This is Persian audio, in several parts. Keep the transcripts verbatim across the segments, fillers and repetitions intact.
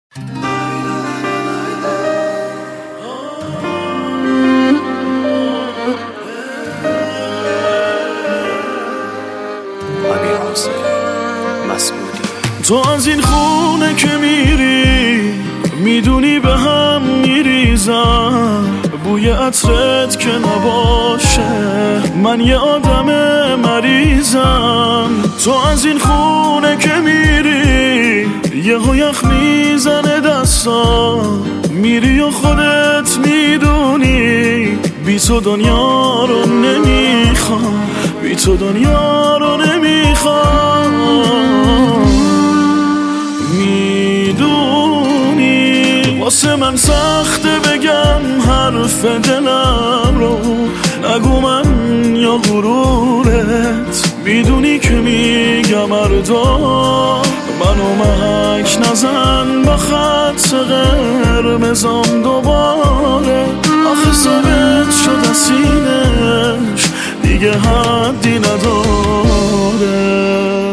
تو از این خونه که میری میدونی به هم میریزم، بوی عطرت که نباشه من یه آدم مریضم. تو از این خونه که میری یهو یخ میزنه دستا، میری و خودت میدونی بی تو دنیا رو نمیخوام، بی تو دنیا رو نمیخوام. میدونی واسه من سخته بگم حرف دلم رو، نگو من یا غرورت، میدونی که میگم اردا منو محک نزن با خط قرمزام دوباره. آخه ثابت شد از سینش دیگه حدی نداره.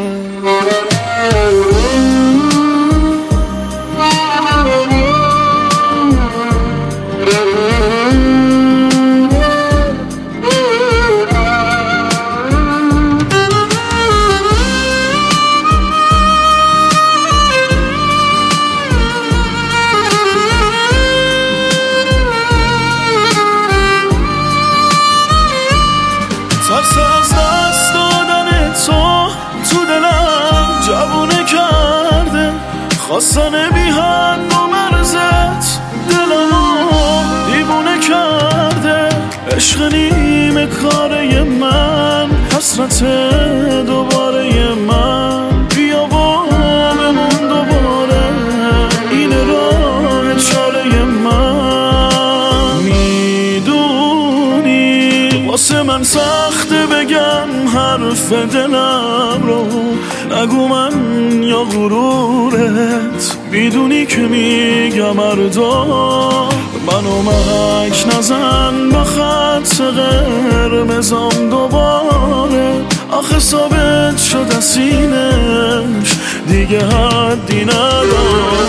ترس از دست دادن تو تو دلم جوونه کرده، خواستن بی حد و مرزت دلمو دیوونه کرده. عشق نیمه کاره من، حسرت دوباره من، بیا و بمون دوباره این راه چاره من. میدونی واسه من سخته بگم حرف دلم رو، نگو من یا غرورت، میدونی که میگم اردا منو محک نزن با خط قرمزام دوباره. آخه ثابت شد از سینش دیگه حدی نداره.